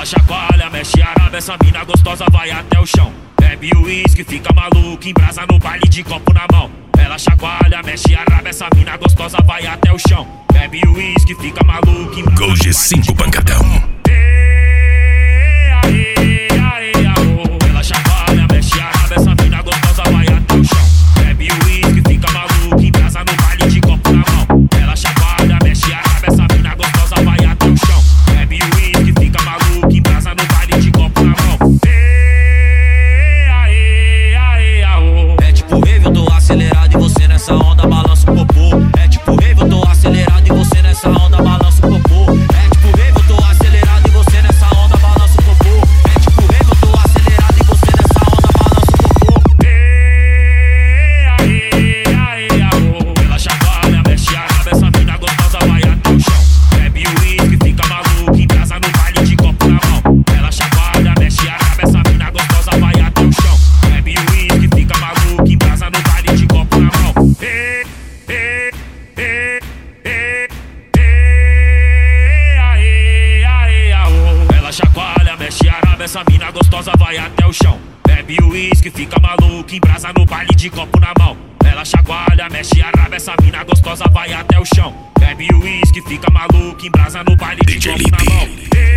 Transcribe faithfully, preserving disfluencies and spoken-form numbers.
Ela chacoalha, mexe a raba, essa mina gostosa vai até o chão. Bebe o uísque, fica maluco, embrasa no baile de copo na mão. Ela chacoalha, mexe a raba, essa mina gostosa vai até o chão. Bebe o uísque, fica maluco, embrasa Gol G cinco pancadão. Ela chacoalha, mexe a raba, essa mina gostosa vai até o chão. Bebe o uísque, fica maluco, embrasa no baile de copo na mão. Ela chacoalha, mexe a raba, essa mina gostosa vai até o chão. Bebe o uísque, fica maluco, embrasa no baile de copo na mão. É tipo rave, eu tô acelerado e você nessa onda balança o popô. É tipo rave, eu tô acelerado e você nessa onda balança o popô. É tipo rave, eu tô acelerado e você nessa onda balança o popô. É tipo rave, eu tô acelerado e você nessa onda balança o popô. Ela chacoalha, mexe a raba, essa mina gostosa vai até o chão. Bebe o uísque, fica maluco, embrasa no baile de copo na mão. Ela chacoalha, mexe a raba, essa mina gostosa vai até o chão. Bebe o uísque, fica maluco, embrasa no baile de copo na mão. Ela chacoalha, mexe a raba, essa mina gostosa vai até o chão. Bebe o uísque, fica maluco, embrasa no baile de copo na mão. Ela chacoalha, mexe a raba, essa mina gostosa vai até o chão. Bebe o uísque, fica maluco, embrasa no baile de D J copo na mão.